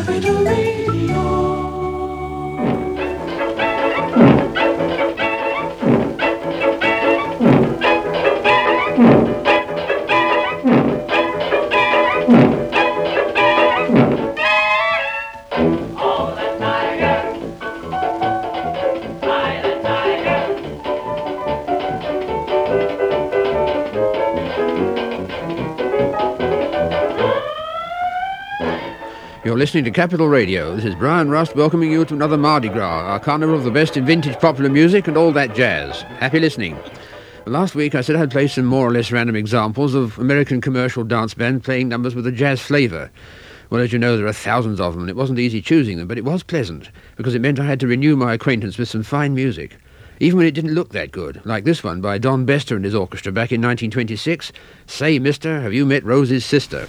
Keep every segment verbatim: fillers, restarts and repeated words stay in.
Capital Radio. You're listening to Capital Radio. This is Brian Rust welcoming you to another Mardi Gras, our carnival of the best in vintage popular music and all that jazz. Happy listening. Last week I said I'd play some more or less random examples of American commercial dance bands playing numbers with a jazz flavour. Well, as you know, there are thousands of them, and it wasn't easy choosing them, but it was pleasant, because it meant I had to renew my acquaintance with some fine music, even when it didn't look that good, like this one by Don Bester and his orchestra back in nineteen twenty-six, Say, Mister, Have You Met Rosie's Sister?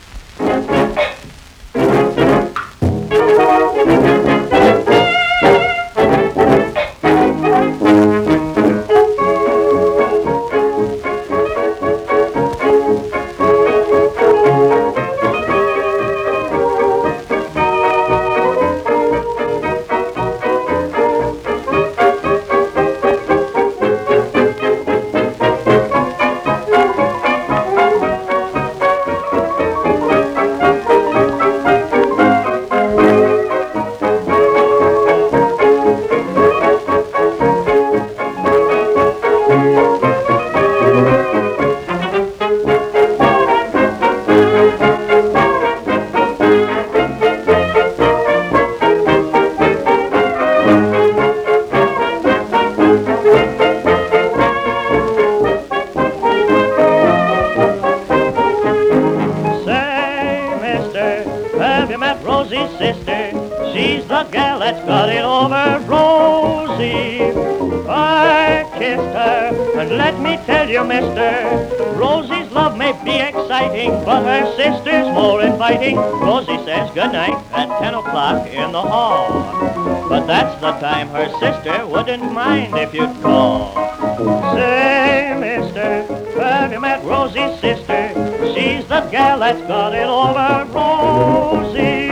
But her sister's more inviting. Rosie says goodnight at ten o'clock in the hall. But that's the time her sister wouldn't mind if you'd call. Say, mister, have you met Rosie's sister? She's the gal that's got it over Rosie.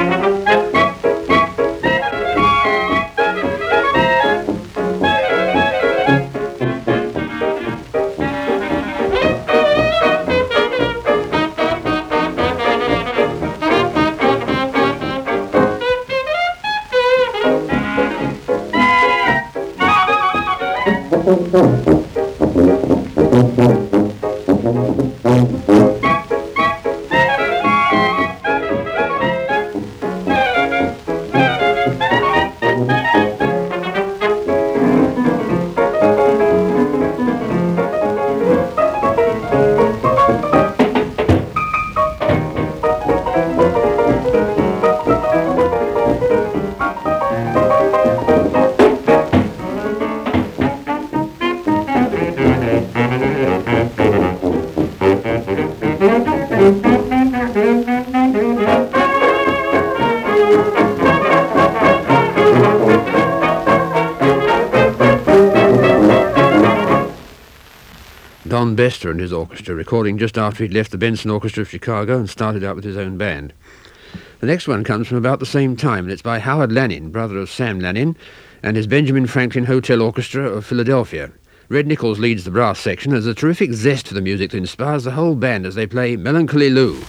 Don Bester and his orchestra, recording just after he'd left the Benson Orchestra of Chicago and started out with his own band. The next one comes from about the same time, and it's by Howard Lanin, brother of Sam Lanin, and his Benjamin Franklin Hotel Orchestra of Philadelphia. Red Nichols leads the brass section. There's a terrific zest to the music that inspires the whole band as they play Melancholy Lou.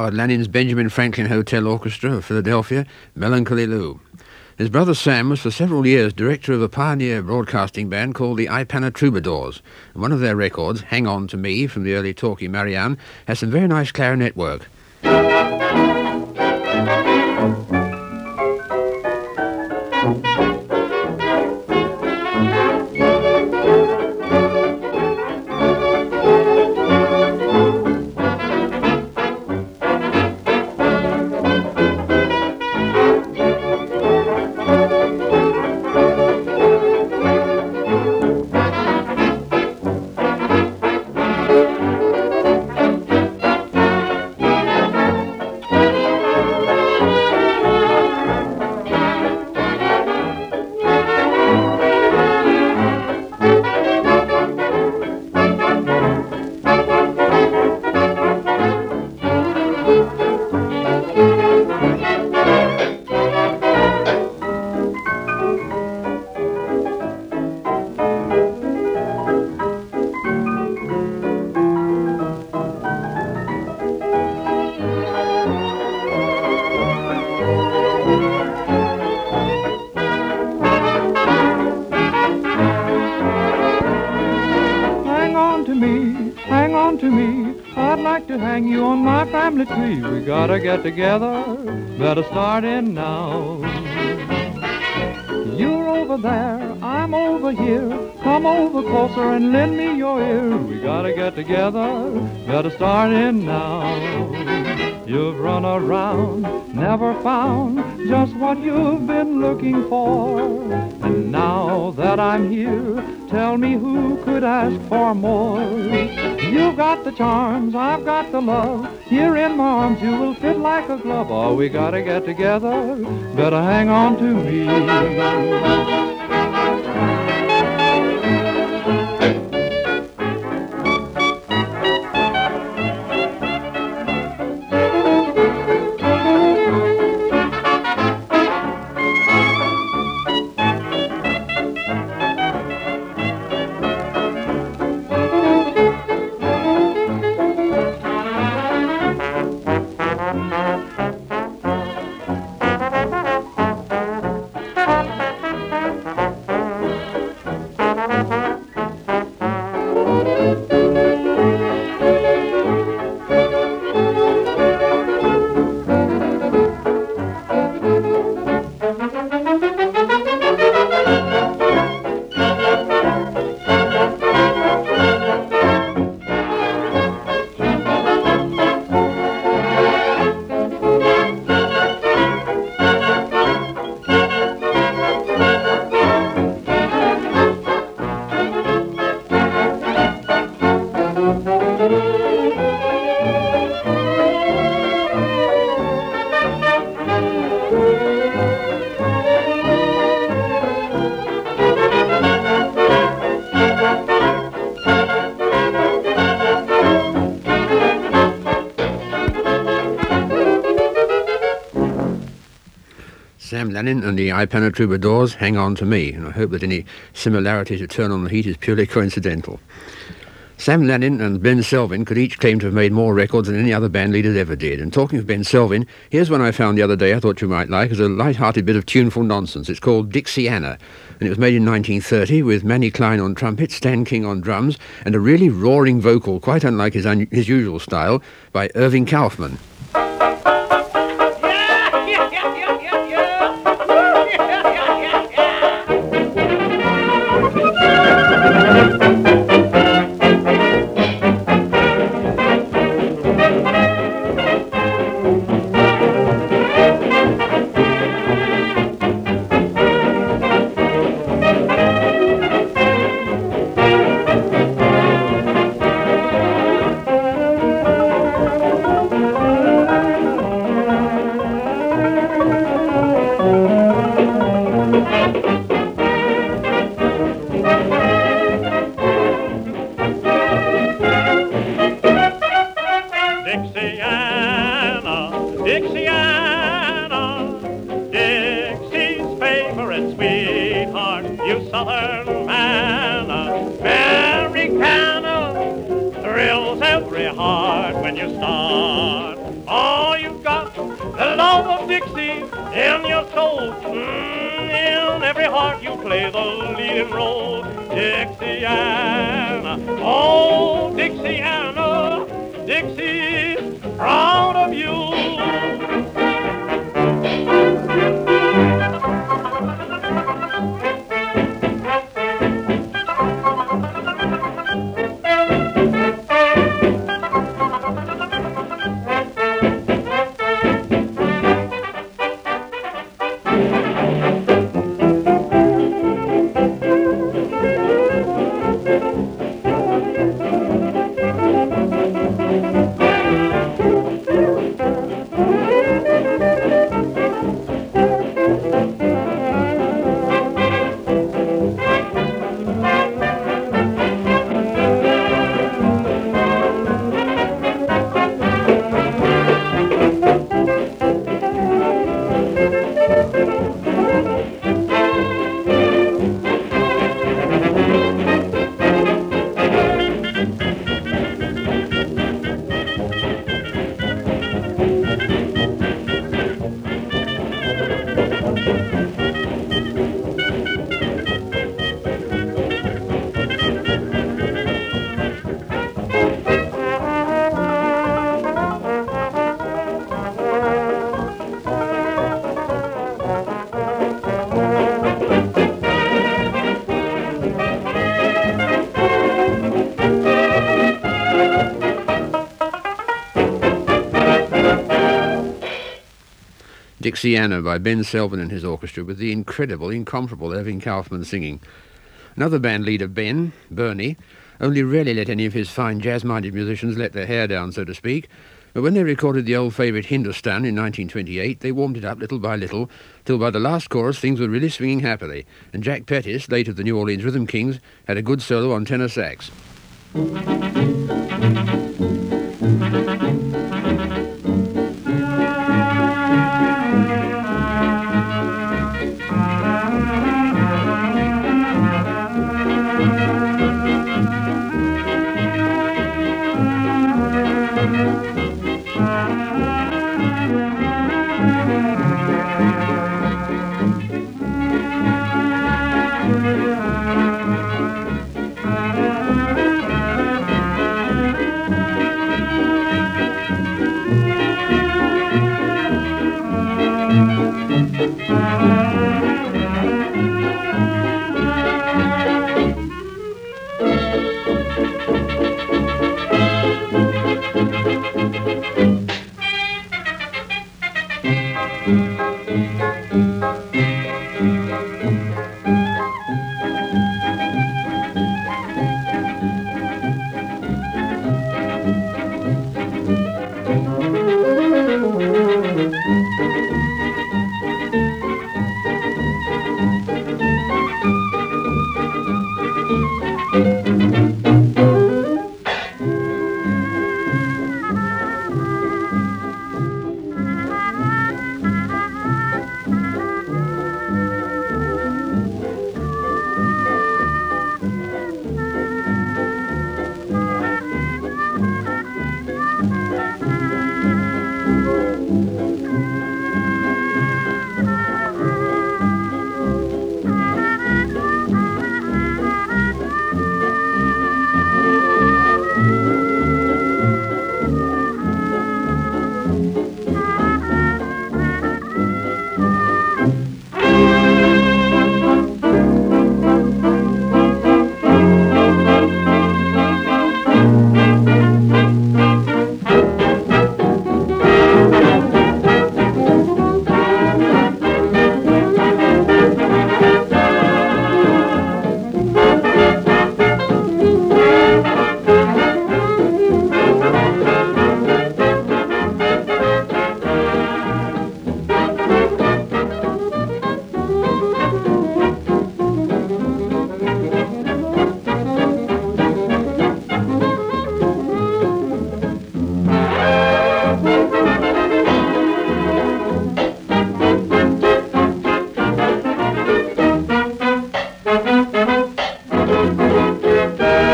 Howard Lanin's Benjamin Franklin Hotel Orchestra of Philadelphia, Melancholy Lou. His brother Sam was for several years director of a pioneer broadcasting band called the Ipana Troubadours, and one of their records, Hang On To Me, from the early Talkie Marianne, has some very nice clarinet work. We gotta get together, better start in now. You're over there, I'm over here. Come over closer and lend me your ear. We gotta get together, better start in now. You've run around, never found just what you've been looking for. And now that I'm here, tell me who could ask for more. You've got the charms, I've got the love. Here in my arms you will fit like a glove. Oh, we gotta get together, better hang on to me. Sam Lanin and the Ipana Troubadours, Hang On To Me, and I hope that any similarity to Turn On The Heat is purely coincidental. Sam Lanin and Ben Selvin could each claim to have made more records than any other band leaders ever did. And talking of Ben Selvin, here's one I found the other day I thought you might like as a light-hearted bit of tuneful nonsense. It's called Dixiana, and it was made in nineteen thirty with Manny Klein on trumpet, Stan King on drums, and a really roaring vocal, quite unlike his, un- his usual style, by Irving Kaufman. Thrills every heart when you start. Oh, soul. Mm, in every heart you play the leading role. Dixiana, oh Dixiana, Dixie's proud of you. Dixiana by Ben Selvin and his orchestra with the incredible, incomparable Irving Kaufman singing. Another band leader, Ben, Bernie, only rarely let any of his fine jazz-minded musicians let their hair down, so to speak, but when they recorded the old favourite Hindustan in nineteen twenty-eight, they warmed it up little by little, till by the last chorus things were really swinging happily, and Jack Pettis, late of the New Orleans Rhythm Kings, had a good solo on tenor sax.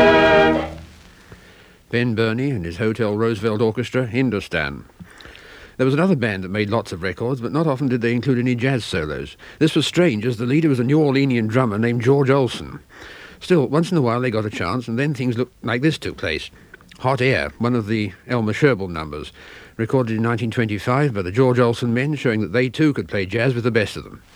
Ben Bernie and his Hotel Roosevelt Orchestra, Hindustan. There was another band that made lots of records, but not often did they include any jazz solos. This was strange, as the leader was a New Orleanian drummer named George Olsen. Still, once in a while they got a chance, and then things looked like this took place. Hot Air, one of the Elmer Sherbel numbers, recorded in nineteen twenty-five by the George Olsen Men, showing that they too could play jazz with the best of them.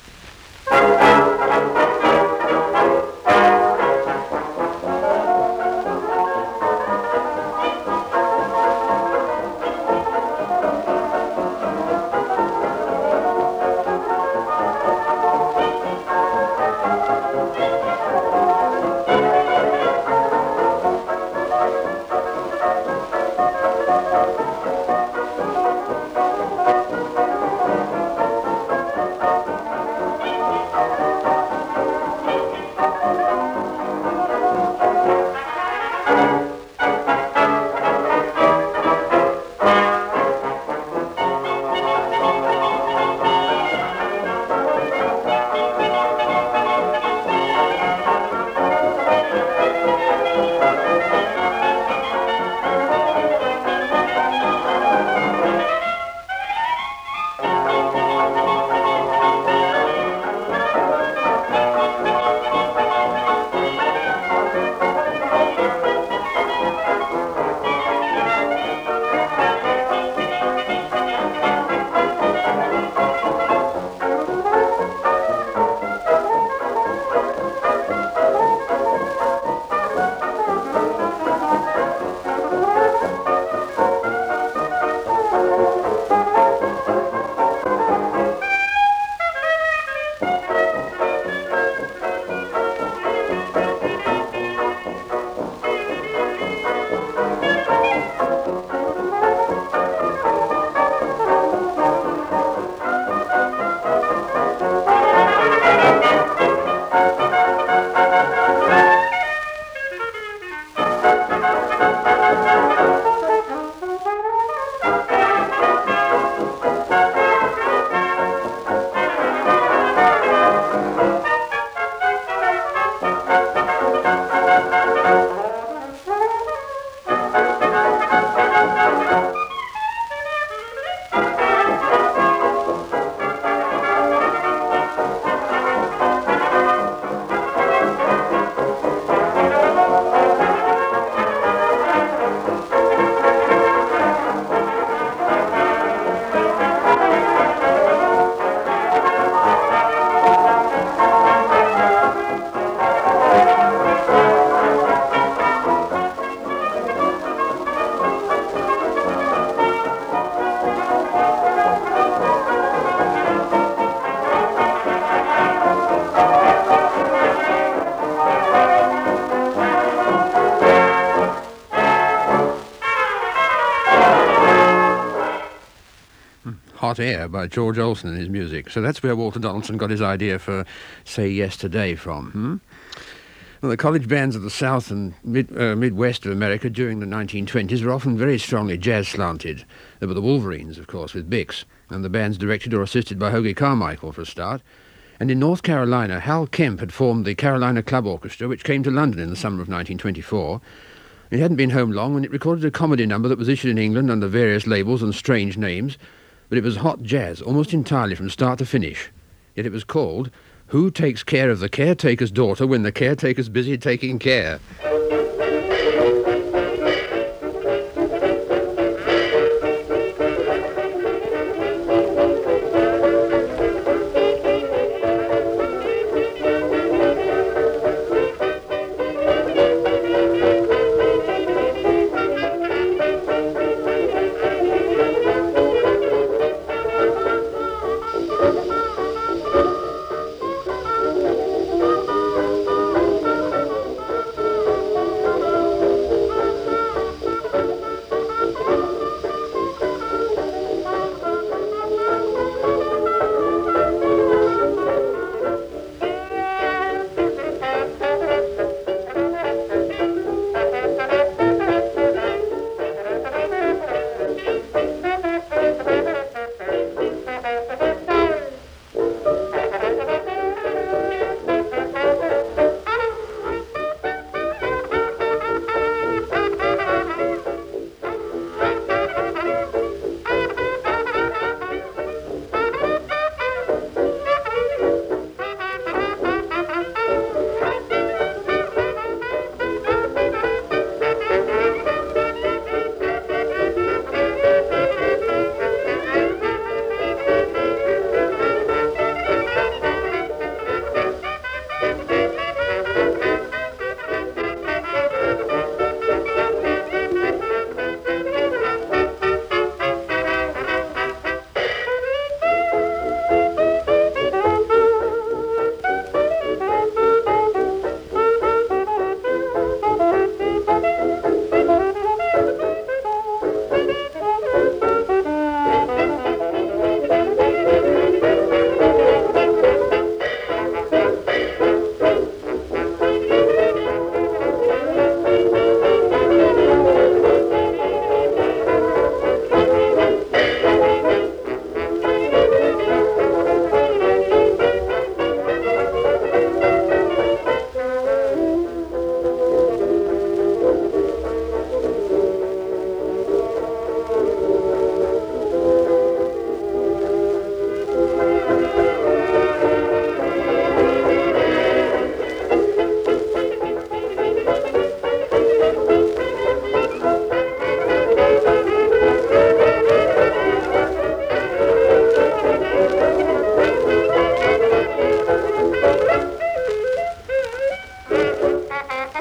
Hot Air by George Olsen and his music. So that's where Walter Donaldson got his idea for Say Yes Today from. Hmm? Well, the college bands of the South and mid, uh, Midwest of America during the nineteen twenties were often very strongly jazz-slanted. There were the Wolverines, of course, with Bix, and the bands directed or assisted by Hoagy Carmichael for a start. And in North Carolina, Hal Kemp had formed the Carolina Club Orchestra, which came to London in the summer of nineteen twenty-four. It hadn't been home long when it recorded a comedy number that was issued in England under various labels and strange names, but it was hot jazz, almost entirely from start to finish. Yet it was called Who Takes Care of the Caretaker's Daughter When the Caretaker's Busy Taking Care?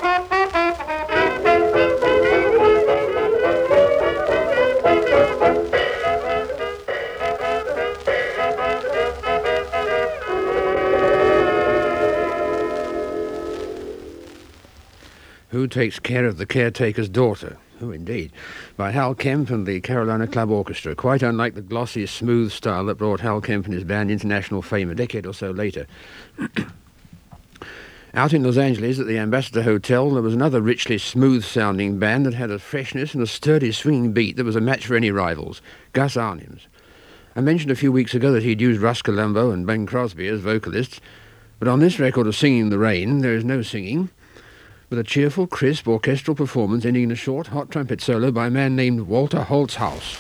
Who Takes Care of the Caretaker's Daughter? Who indeed? By Hal Kemp and the Carolina Club Orchestra, quite unlike the glossy, smooth style that brought Hal Kemp and his band international fame a decade or so later. Out in Los Angeles at the Ambassador Hotel, there was another richly smooth-sounding band that had a freshness and a sturdy swinging beat that was a match for any rivals, Gus Arnim's. I mentioned a few weeks ago that he'd used Russ Colombo and Bing Crosby as vocalists, but on this record of Singing in the Rain, there is no singing, with a cheerful, crisp orchestral performance ending in a short, hot trumpet solo by a man named Walter Holtzhaus.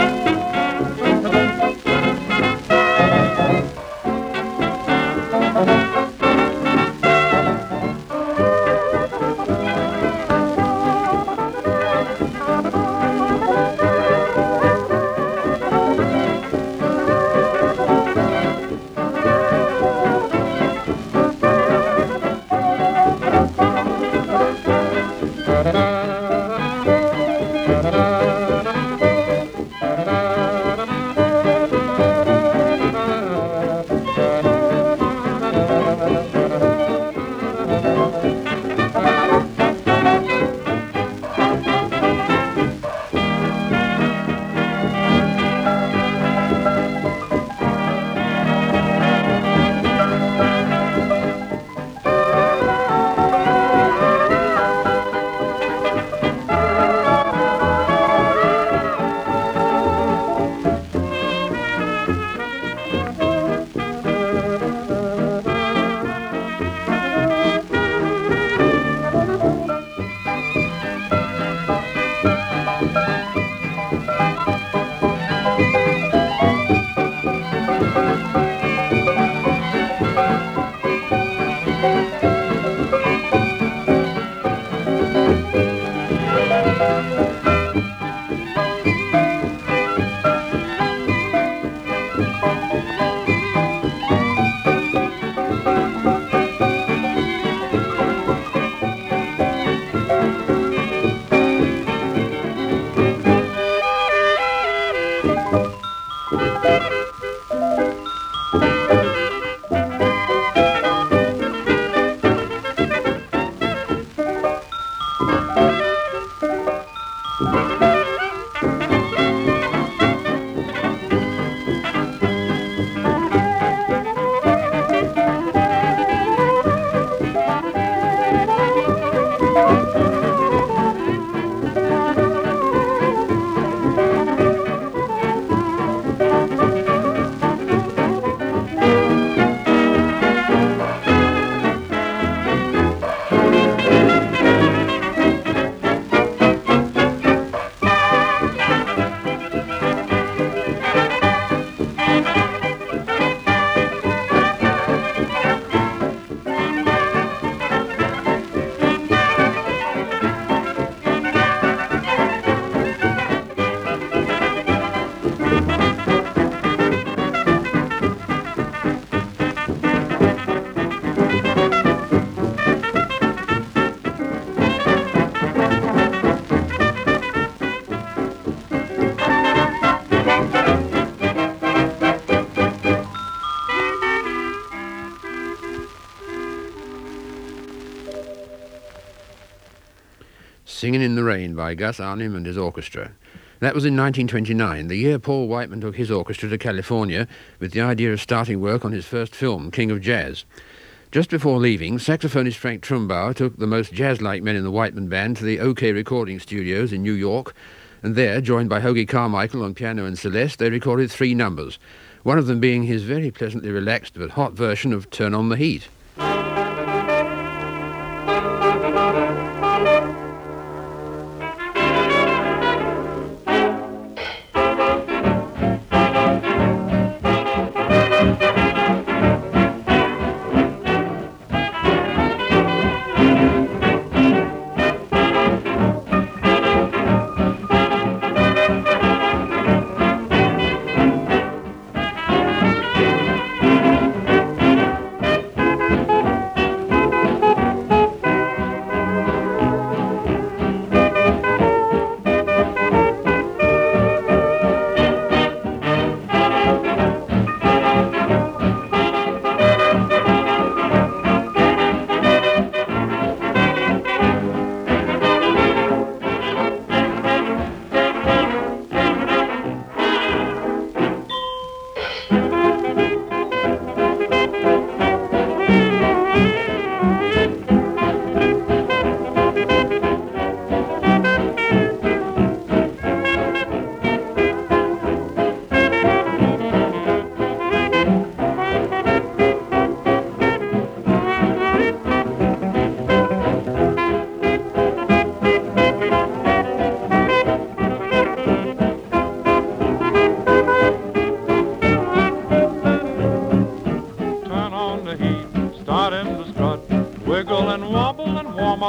Singing in the Rain by Gus Arnim and his orchestra. That was in nineteen twenty-nine, the year Paul Whiteman took his orchestra to California with the idea of starting work on his first film, King of Jazz. Just before leaving, saxophonist Frank Trumbauer took the most jazz-like men in the Whiteman band to the OK Recording Studios in New York, and there, joined by Hoagie Carmichael on piano and Celeste, they recorded three numbers, one of them being his very pleasantly relaxed but hot version of Turn on the Heat.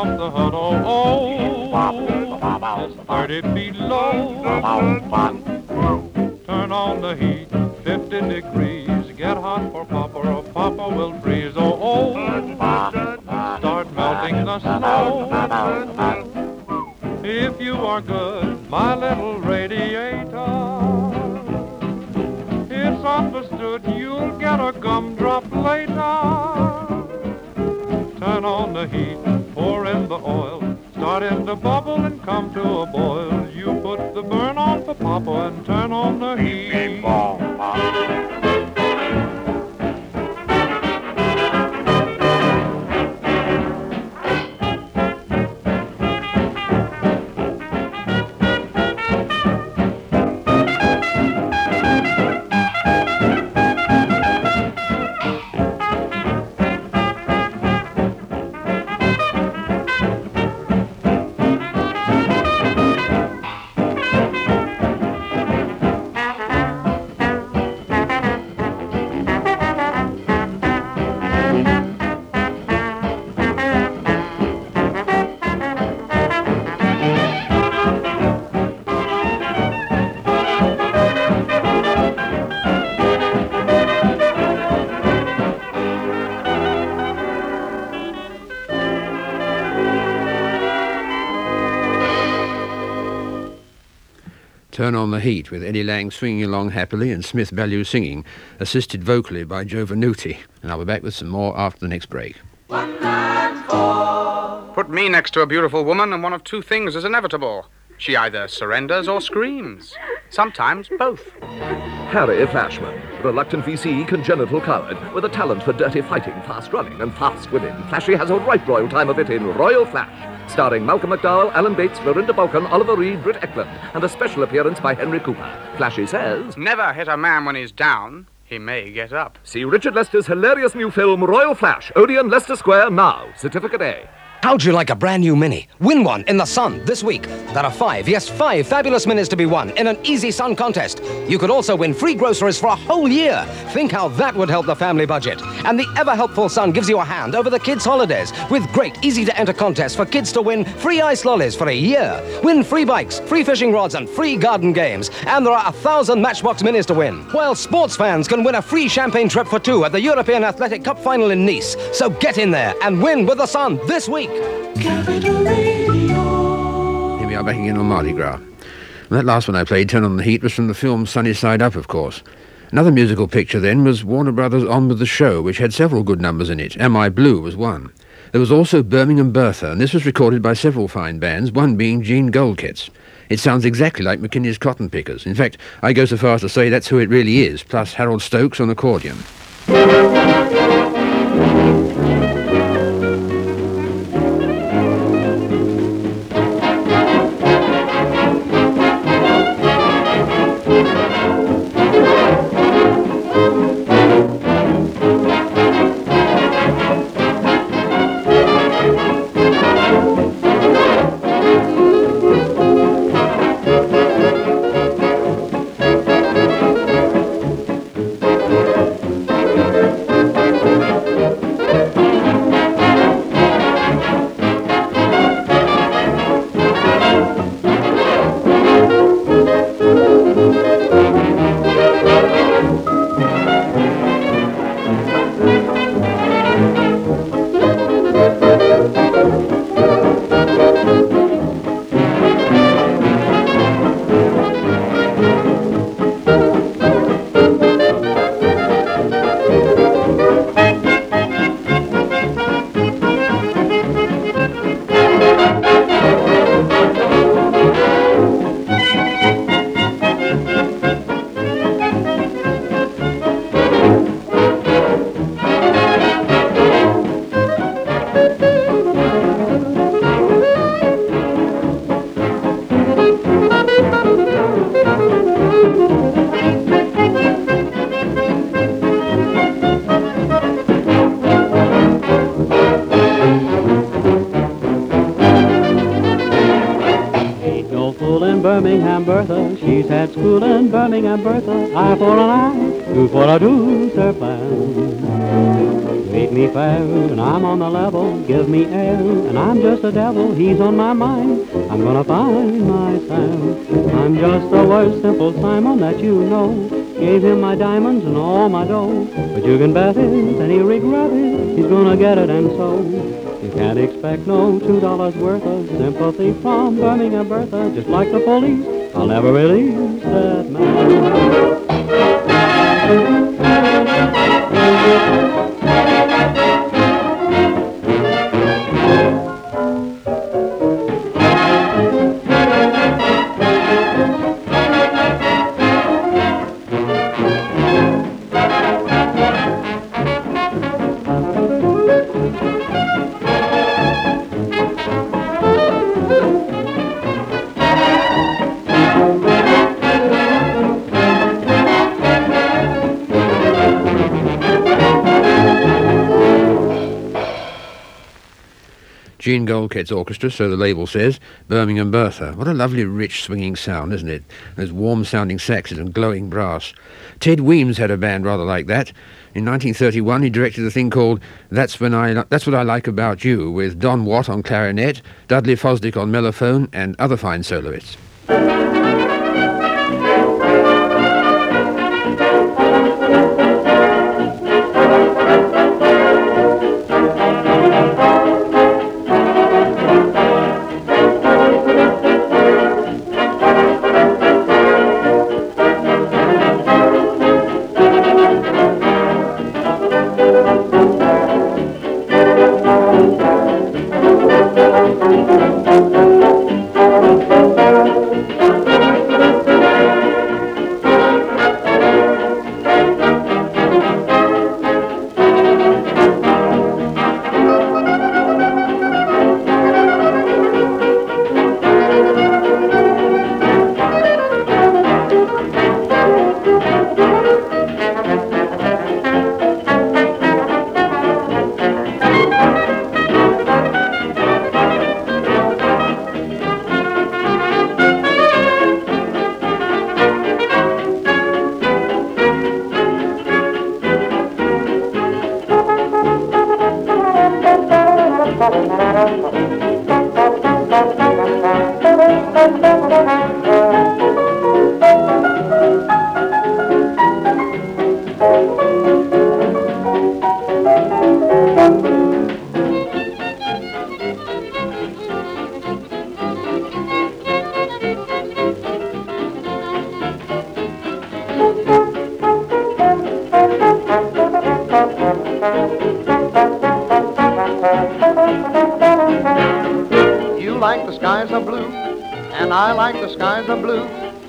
off the hut, oh, oh. It's thirty feet low. Turn on the heat, fifty degrees. Get hot for Papa or Papa will freeze, oh, oh. Start melting the snow. If you are good, my little radiator, it's understood you'll get a gumdrop later. Turn on the heat, pour in the oil, start in to bubble and come to a boil. You put the burn on for Papa and turn on the heat. Turn on the Heat, with Eddie Lang swinging along happily and Smith Ballew singing, assisted vocally by Joe Venuti. And I'll be back with some more after the next break. Put me next to a beautiful woman and one of two things is inevitable. She either surrenders or screams. Sometimes both. Harry Flashman, reluctant V C, congenital coward, with a talent for dirty fighting, fast running, and fast winning. Flashy has a right royal time of it in Royal Flash, starring Malcolm McDowell, Alan Bates, Florinda Balkan, Oliver Reed, Britt Eklund, and a special appearance by Henry Cooper. Flashy says, never hit a man when he's down. He may get up. See Richard Lester's hilarious new film, Royal Flash, Odeon, Leicester Square, now. Certificate A. How'd you like a brand new Mini? Win one in the Sun this week. There are five, yes, five fabulous Minis to be won in an easy Sun contest. You could also win free groceries for a whole year. Think how that would help the family budget. And the ever-helpful Sun gives you a hand over the kids' holidays with great, easy-to-enter contests for kids to win free ice lollies for a year. Win free bikes, free fishing rods, and free garden games. And there are a thousand Matchbox Minis to win. While sports fans can win a free champagne trip for two at the European Athletic Cup final in Nice. So get in there and win with the Sun this week. Here we are back again on Mardi Gras. And that last one I played, Turn on the Heat, was from the film Sunny Side Up, of course. Another musical picture then was Warner Brothers' On With the Show, which had several good numbers in it. Am I Blue was one. There was also Birmingham Bertha, and this was recorded by several fine bands, one being Gene Goldkitz. It sounds exactly like McKinney's Cotton Pickers. In fact, I go so far as to say that's who it really is, plus Harold Stokes on accordion. Birmingham Bertha, she's had school in Birmingham Bertha. I for an eye, two for a do, sir plan. Meet me fair, and I'm on the level. Give me air, and I'm just a devil. He's on my mind. I'm gonna find my Sam. I'm just the worst simple Simon that you know. Gave him my diamonds and all my dough. But you can bet it, and he regret it. He's gonna get it, and so you can't expect no two dollars worth of sympathy from Birmingham Bertha. Just like the police, I'll never release that man. Gene Goldket's orchestra, so the label says, Birmingham Bertha. What a lovely, rich, swinging sound, isn't it? Those warm-sounding saxes and glowing brass. Ted Weems had a band rather like that. In nineteen thirty-one, he directed a thing called That's When I That's What I Like About You, with Don Watt on clarinet, Dudley Fosdick on mellophone, and other fine soloists. like the skies are blue, and I like the skies are blue.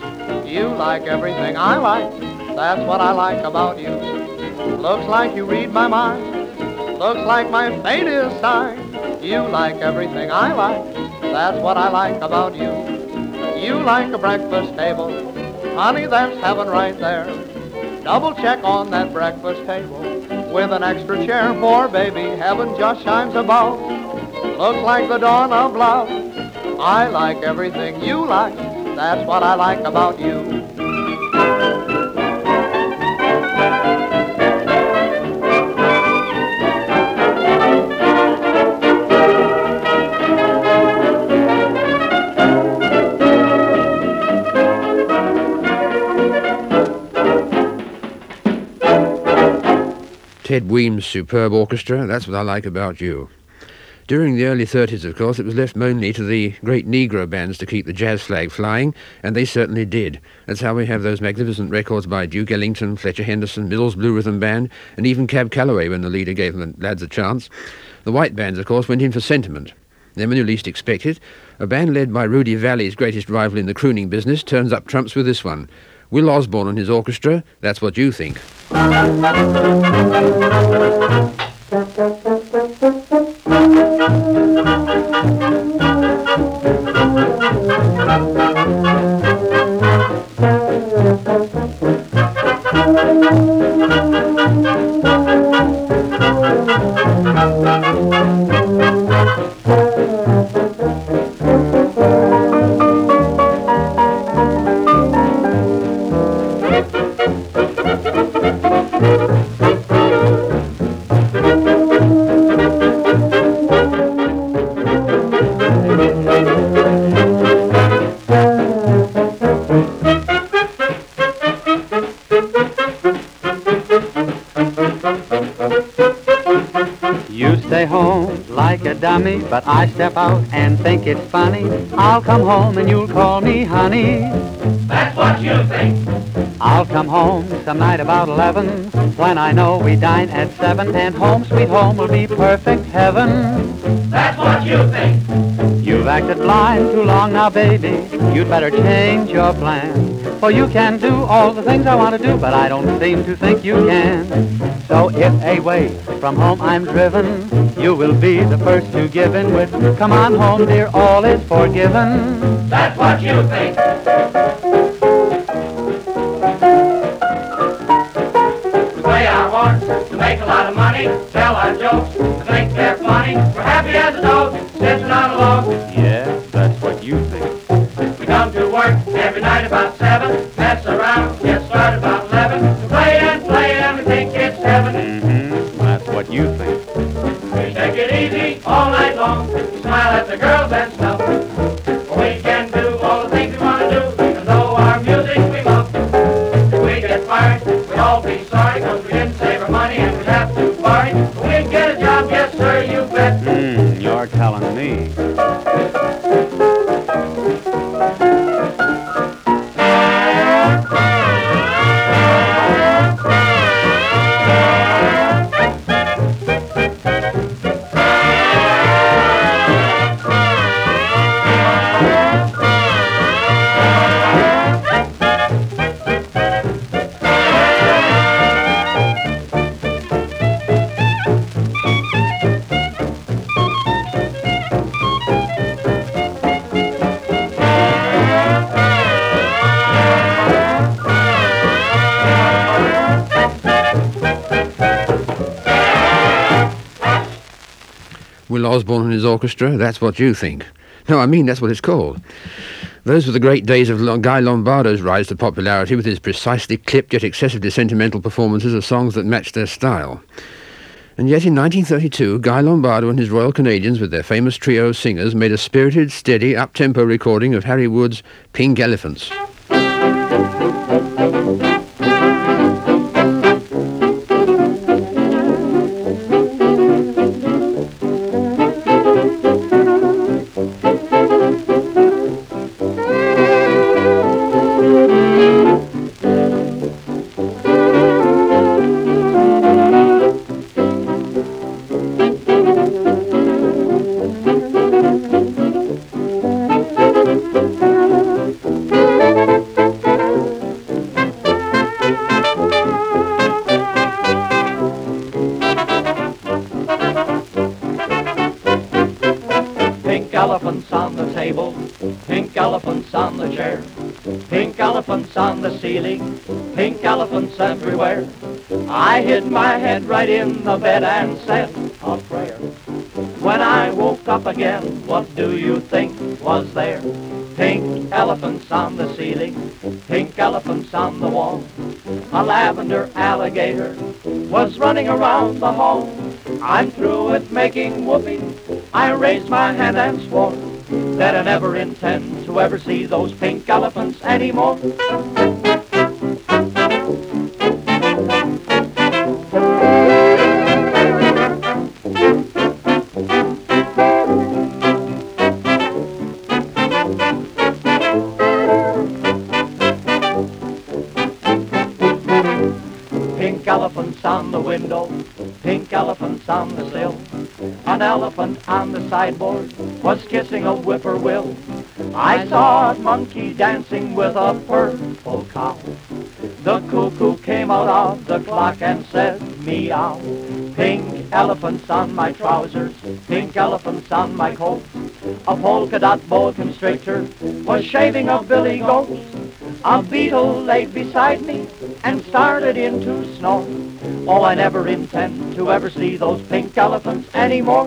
You like everything I like, that's what I like about you. Looks like you read my mind, looks like my fate is signed. You like everything I like, that's what I like about you. You like a breakfast table, honey, that's heaven right there. Double check on that breakfast table with an extra chair for baby, heaven just shines above. Looks like the dawn of love. I like everything you like, that's what I like about you. Ted Weems' superb orchestra, that's what I like about you. During the early thirties, of course, it was left mainly to the great Negro bands to keep the jazz flag flying, and they certainly did. That's how we have those magnificent records by Duke Ellington, Fletcher Henderson, Mills Blue Rhythm Band, and even Cab Calloway when the leader gave the lads a chance. The white bands, of course, went in for sentiment. Then when you least expect it, a band led by Rudy Valley's greatest rival in the crooning business turns up trumps with this one. Will Osborne and his orchestra, That's What You Think. dummy, but I step out and think it's funny. I'll come home and you'll call me honey. That's what you think. I'll come home some night about eleven, when I know we dine at seven, and home sweet home will be perfect heaven. That's what you think. You've acted blind too long now, baby. You'd better change your plan. For you can do all the things I want to do, but I don't seem to think you can. So if away from home I'm driven, you will be the first to give in with, come on home, dear, all is forgiven. That's what you think. The way I want to make a lot of money, tell our jokes, to think they're funny. We're happy as a dog, sitting on a log. Yeah, that's what you think. We come to work every night about seven, mess around, get started about eleven. We play and play and we think it's heaven. Mm-hmm, that's what you think. We take it easy all night long, smile at the girls and stuff. We can do all the things we want to do, even though our music we love. If we get fired, we'd all be sorry, cause we didn't save our money and we'd have to borrow. But we'd get a job, yes sir, you bet. Mm, you're telling me. Will Osborne and his orchestra, that's what you think. No, I mean, that's what it's called. Those were the great days of Guy Lombardo's rise to popularity with his precisely clipped yet excessively sentimental performances of songs that matched their style. And yet in nineteen thirty-two, Guy Lombardo and his Royal Canadians with their famous trio of singers made a spirited, steady, up-tempo recording of Harry Wood's Pink Elephants. Elephants on the table, pink elephants on the chair, pink elephants on the ceiling, pink elephants everywhere. I hid my head right in the bed and said a prayer. When I woke up again, what do you think was there? Pink elephants on the ceiling, pink elephants on the wall. A lavender alligator was running around the hall. I'm through with making whoopee. I raised my hand and swore that I never intend to ever see those pink elephants anymore. Pink elephants on the window, pink elephants on the sill. An elephant on the sideboard was kissing a whippoorwill. I saw a monkey dancing with a purple cow. The cuckoo came out of the clock and said, meow. Pink elephants on my trousers, pink elephants on my coat. A polka dot boa constrictor was shaving a billy goat. A beetle lay beside me and started in to snore. Oh, I never intend to ever see those pink elephants anymore.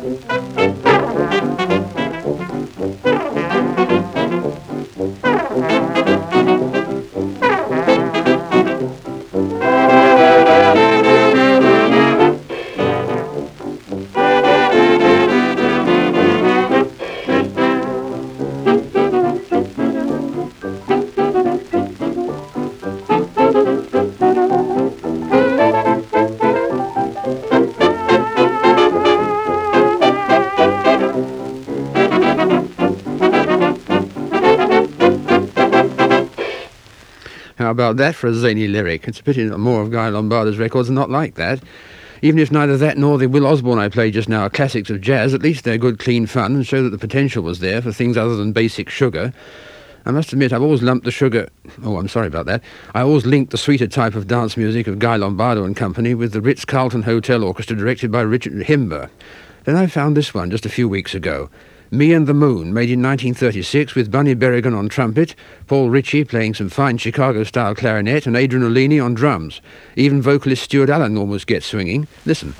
How about that for a zany lyric? It's a pity that more of Guy Lombardo's records are not like that. Even if neither that nor the Will Osborne I played just now are classics of jazz, at least they're good, clean fun and show that the potential was there for things other than basic sugar. I must admit, I've always lumped the sugar... Oh, I'm sorry about that. I always linked the sweeter type of dance music of Guy Lombardo and Company with the Ritz-Carlton Hotel Orchestra directed by Richard Himber. Then I found this one just a few weeks ago. Me and the Moon, made in nineteen thirty-six, with Bunny Berrigan on trumpet, Paul Ritchie playing some fine Chicago-style clarinet, and Adrian Olini on drums. Even vocalist Stuart Allen almost gets swinging. Listen.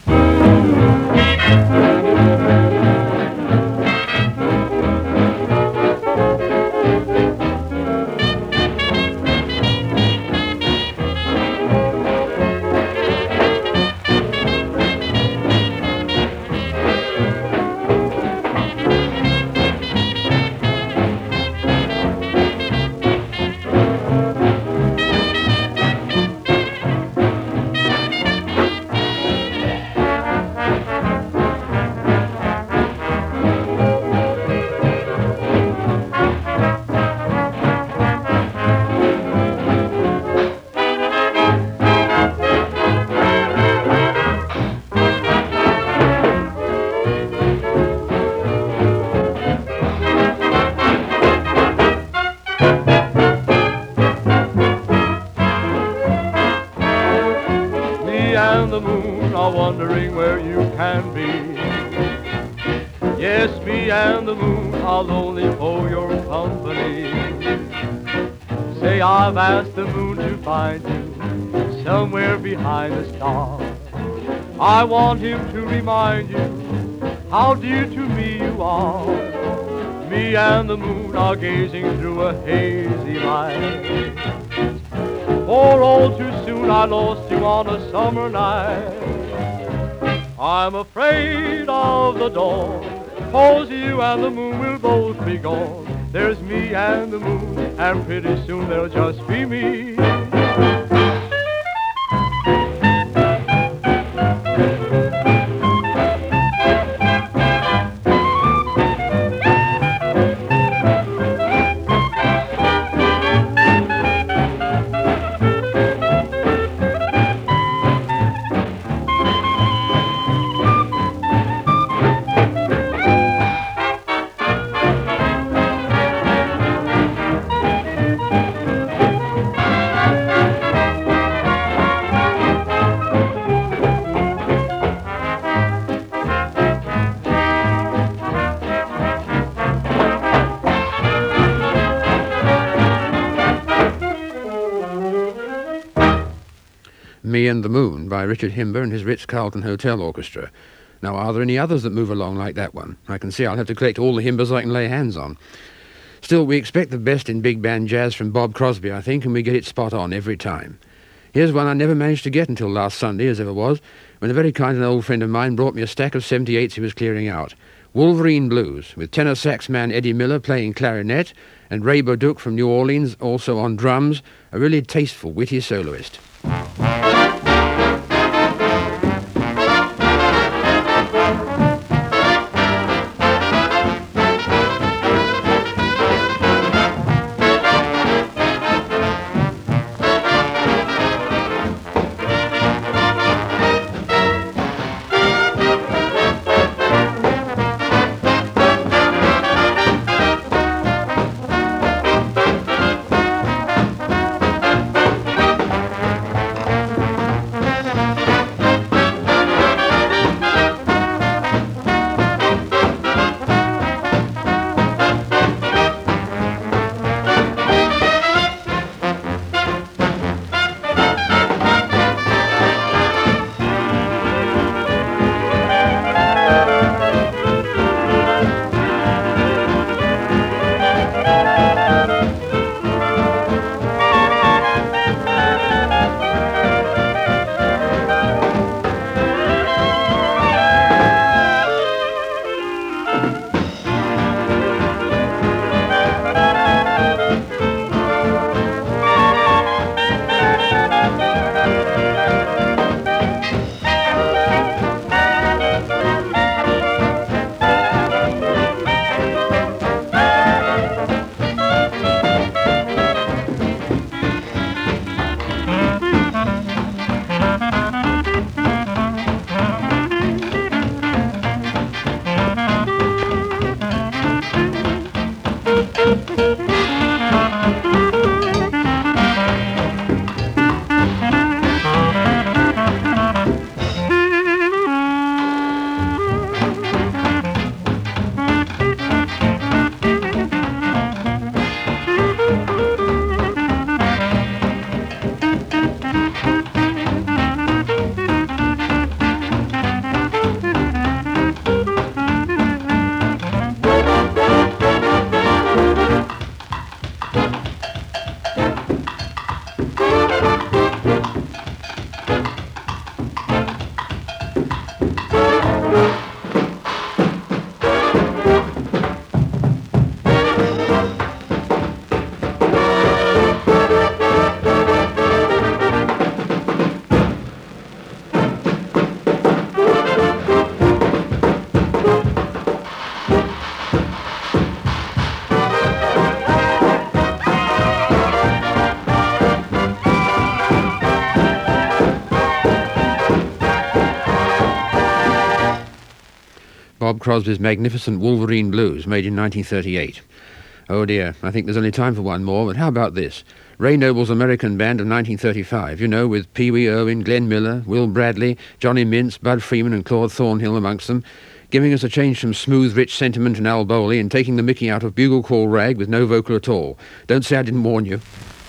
And the moon are wondering where you can be. Yes, me and the moon are lonely for your company. Say I've asked the moon to find you somewhere behind the stars. I want him to remind you how dear to me you are. Me and the moon are gazing through a hazy light. For all too soon I lost you on a summer night. I'm afraid of the dawn, 'cause you and the moon will both be gone. There's me and the moon, and pretty soon there'll just be me. Me and the Moon by Richard Himber and his Ritz-Carlton Hotel Orchestra. Now, are there any others that move along like that one? I can see I'll have to collect all the Himbers I can lay hands on. Still, we expect the best in big band jazz from Bob Crosby, I think, and we get it spot on every time. Here's one I never managed to get until last Sunday, as ever was, when a very kind and old friend of mine brought me a stack of seventy-eights he was clearing out. Wolverine Blues, with tenor sax man Eddie Miller playing clarinet, and Ray Burduck from New Orleans also on drums, a really tasteful, witty soloist. Crosby's magnificent Wolverine Blues, made in nineteen thirty-eight. Oh dear, I think there's only time for one more, but how about this? Ray Noble's American Band of nineteen thirty-five, you know, with Pee Wee Irwin, Glenn Miller, Will Bradley, Johnny Mintz, Bud Freeman and Claude Thornhill amongst them, giving us a change from smooth, rich sentiment and Al Bowley and taking the mickey out of Bugle Call Rag with no vocal at all. Don't say I didn't warn you.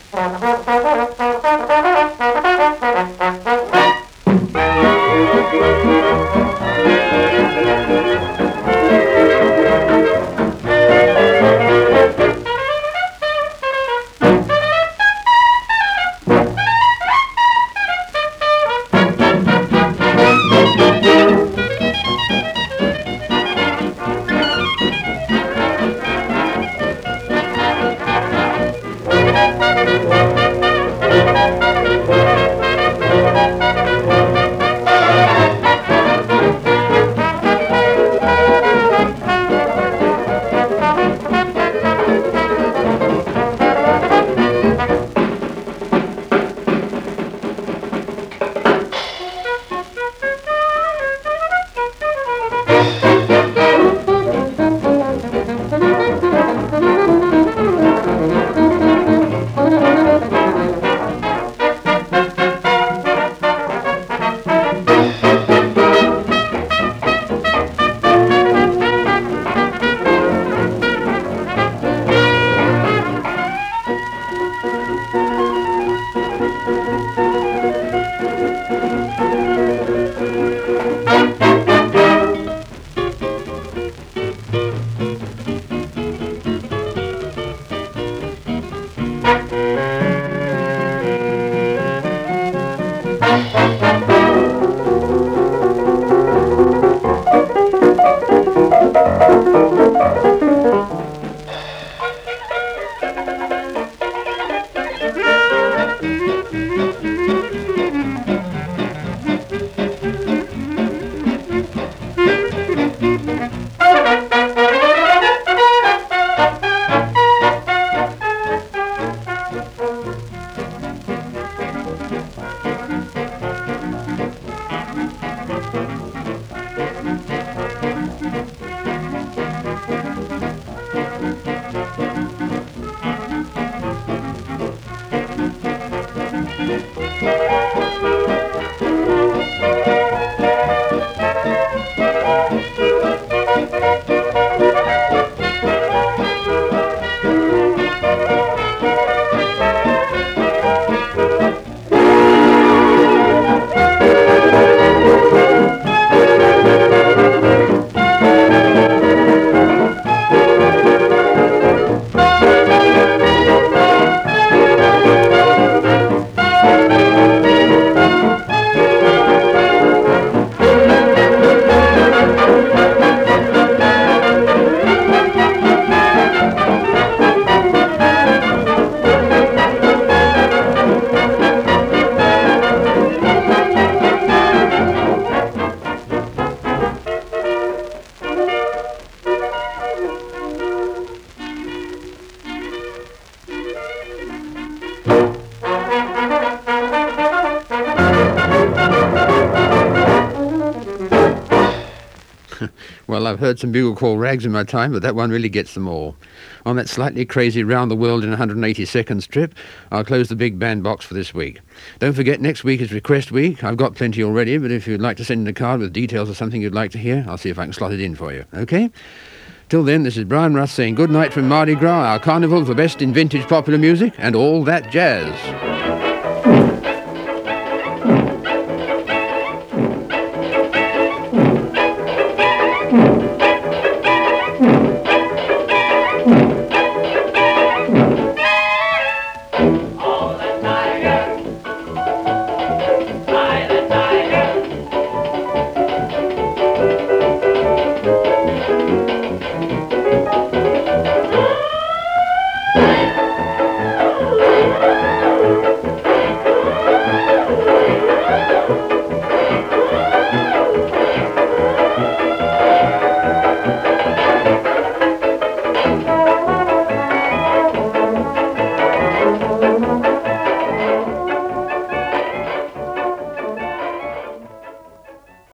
Well, I've heard some bugle call rags in my time, but that one really gets them all. On that slightly crazy round the world in one hundred eighty seconds trip, I'll close the big band box for this week. Don't forget, next week is request week. I've got plenty already, but if you'd like to send in a card with details of something you'd like to hear, I'll see if I can slot it in for you. Okay? Till then, this is Brian Russ saying good night from Mardi Gras, our carnival of the best in vintage popular music and all that jazz.